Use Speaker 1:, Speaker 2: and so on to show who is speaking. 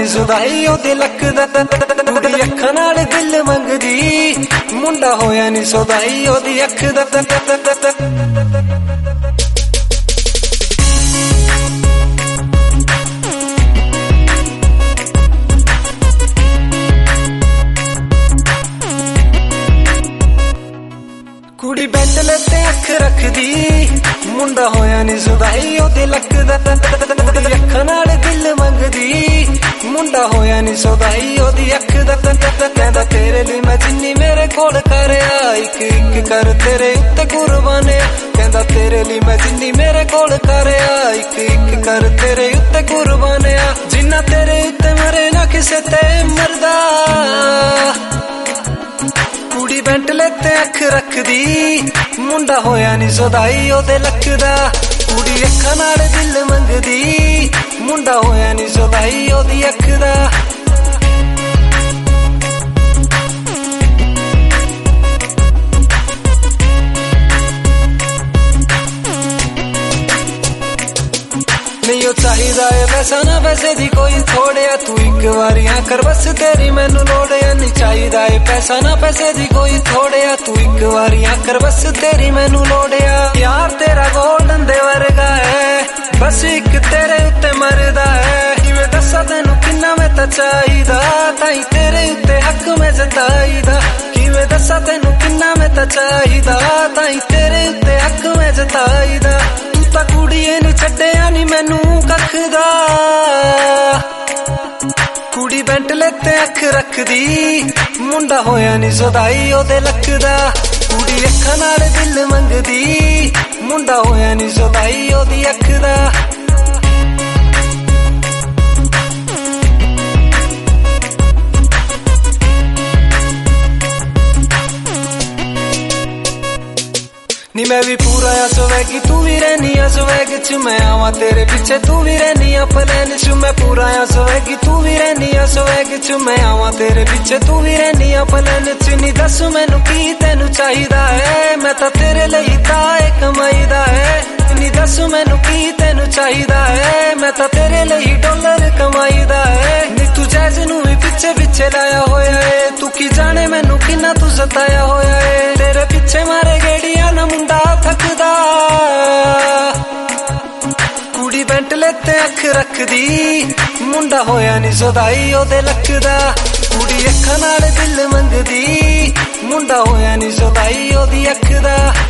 Speaker 1: ਸੁਧਾਈ ਉਹਦੇ ਲੱਕ ਦਾ। ਕੁੜੀ ਅੱਖਾਂ ਨਾਲ ਦਿਲ ਮੰਗਦੀ, ਮੁੰਡਾ ਹੋਇਆ ਨੀ ਸੁਧਾਈ ਉਹਦੀ ਅੱਖ ਦਾ। ਕੁੜੀ ਬੈਂਟਲੇ ਤੇ ਅੱਖ ਰੱਖਦੀ, ਮੁੰਡਾ ਹੋਇਆ ਨੀ ਸੁਧਾਈ ਉਹਦੇ ਲੱਕ ਦਾ। ਕੁੜੀ ਅੱਖਾਂ ਨਾਲ ਦਿਲ ਮੰਗਦੀ, ਮੁੰਡਾ ਹੋਇਆ ਨੀ ਸੁਧਾਈ ਉਹਦੀ ਅੱਖ ਦਾ। ਕਹਿੰਦਾ ਤੇਰੇ ਲਈ ਮੈਂ ਜਿੰਨੀ ਮੇਰੇ ਕੋਲ ਕਰਿਆ, ਇੱਕ ਇੱਕ ਕਰ ਤੇਰੇ ਉੱਤੇ ਕੁਰਬਾਨਿਆ। ਕਹਿੰਦਾ ਤੇਰੇ ਲਈ ਮੈਂ ਜਿੰਨੀ ਮੇਰੇ ਕੋਲ ਕਰਿਆ, ਇੱਕ ਇੱਕ ਕਰ ਤੇਰੇ ਉੱਤੇ ਕੁਰਬਾਨਿਆ। ਜਿੰਨਾ ਤੇਰੇ ਉੱਤੇ ਮਰੇ ਨਾ ਕਿਸੇ ਤੇ ਮਰਦਾ। ਕੁੜੀ ਬੈਂਟਲੇ ਤੇ ਅੱਖ ਰੱਖਦੀ, ਮੁੰਡਾ ਹੋਇਆ ਨੀ ਸੁਧਾਈ ਉਹਦੇ ਲੱਕ ਦਾ। ਕੁੜੀ ਅੱਖਾਂ ਨਾਲ ਦਿਲ ਮੰਗਦੀ, ਮੁੰਡਾ ਹੋਇਆ ਨੀ ਸੁਧਾਈ ਉਹਦੀ ਅੱਖ ਦਾ। ਨਹੀਂ ਉਹ ਚਾਹੀਦਾ ਏ ਪੈਸਾ ਨਾ ਪੈਸੇ ਦੀ ਕੋਈ ਥੋੜਿਆ, ਤੂੰ ਇੱਕ ਵਾਰੀਆਂ ਕਰ ਬਸ ਤੇਰੀ ਮੈਨੂੰ ਲੋੜ ਏ। ਨਹੀਂ ਚਾਹੀਦਾ ਏ ਪੈਸਾ ਨਾ ਪੈਸੇ ਦੀ ਕੋਈ ਥੋੜਿਆ, ਤੂੰ ਇੱਕ ਵਾਰੀਆਂ ਕਰ ਬਸ ਤੇਰੀ ਮੈਨੂੰ ਲੋੜ ਏ। ਯਾਰ ਤੇਰਾ ਗੋਲਡਨ ਦੇ ਵਰਗਾ ਏ, ਬਸ ਇੱਕ ਤੇਰੇ ਉੱਤੇ ਮਰਦਾ ਏ। ਕਿਵੇਂ ਦੱਸਾਂ ਤੈਨੂੰ ਕਿੰਨਾ ਮੈਂ ਤਾਂ ਚਾਹੀਦਾ, ਤਾਈ ਤੇਰੇ ਉੱਤੇ ਹੱਕ ਮੈਂ ਜਤਾਈਦਾ। ਕਿਵੇਂ ਦੱਸਾਂ ਤੈਨੂੰ ਕਿੰਨਾ ਮੈਂ ਤਾਂ ਚਾਹੀਦਾ, ਤਾਈ ਤੇਰੇ ਉੱਤੇ ਹੱਕ ਮੈਂ ਜਤਾਈਦਾ। ਤਾਂ ਕੁੜੀਏ ਨੀ ਛੱਡਿਆ ਨੀ ਮੈਨੂੰ ਕੱਖ ਦਾ। ਕੁੜੀ ਬੈਂਟਲੇ ਤੇ ਅੱਖ ਰੱਖਦੀ, ਮੁੰਡਾ ਹੋਇਆ ਨੀ ਸੁਧਾਈ ਉਹਦੇ ਲੱਕ ਦਾ। ਕੁੜੀ ਅੱਖਾਂ ਨਾਲ ਦਿਲ ਮੰਗਦੀ, ਮੁੰਡਾ ਹੋਇਆ ਨੀ ਸੁਧਾਈ ਉਹਦੀ ਅੱਖ ਦਾ। ਨੀ ਮੈਂ ਵੀ ਪੂਰਾ ਆ ਸਵੈਗ, ਤੂੰ ਵੀ ਰਹਿਨੀ ਆ ਸਵੈਗ ਚ। ਮੈਂ ਆਵਾਂ ਤੇਰੇ ਪਿੱਛੇ, ਤੂੰ ਵੀ ਰਹਿਨੀ ਆ ਪਲੈਨ ਚ। ਮੈਂ ਪੂਰਾ ਆ ਸਵੈਗ, ਤੂੰ ਵੀ ਰਹਿਨੀ ਆ ਸਵੈਗ ਚ। ਮੈਂ ਆਵਾਂ ਤੇਰੇ ਪਿੱਛੇ, ਤੂੰ ਵੀ ਰਹਿਨੀ ਆ ਪਲੈਨ ਚ। ਨੀ ਦੱਸ ਮੈਨੂੰ ਕੀ ਤੈਨੂੰ ਚਾਹੀਦਾ ਹੈ, ਮੈਂ ਤਾਂ ਤੇਰੇ ਲਈ ਤਾਂ ਏ ਕਮਾਈਦਾ ਹੈ। ਨੀ ਦੱਸ ਮੈਨੂੰ ਕੀ ਤੈਨੂੰ ਚਾਹੀਦਾ ਹੈ, ਮੈਂ ਤਾਂ ਤੇਰੇ ਲਈ ਡਾਲਰ ਕਮਾਈਦਾ ਹੈ। ਨੀ ਤੂੰ ਜੈਜ਼ ਨੂੰ ਵੀ ਪਿੱਛੇ ਪਿੱਛੇ ਲਾਇਆ ਹੋਇਆ ਏ, ਤੂੰ ਕੀ ਜਾਣੇ ਮੈਨੂੰ ਕਿੰਨਾ ਤੂੰ ਸਤਾਇਆ ਹੋਇਆ ਏ। ਤੇਰੇ ਪਿੱਛੇ ਮਾਰੇ ਗੇੜੀਆਂ ਨਾ ਮੁੰਡਾ ਥੱਕਦਾ। ਕੁੜੀ ਬੈਂਟਲੇ ਤੇ ਅੱਖ ਰੱਖਦੀ, ਮੁੰਡਾ ਹੋਇਆ ਨੀ ਸੁਧਾਈ ਉਹਦੇ ਲੱਕ ਦਾ। ਕੁੜੀ ਅੱਖਾਂ ਨਾਲ ਦਿਲ ਮੰਗਦੀ, ਮੁੰਡਾ ਹੋਇਆ ਨੀ ਸੁਧਾਈ ਉਹਦੀ ਅੱਖ ਦਾ।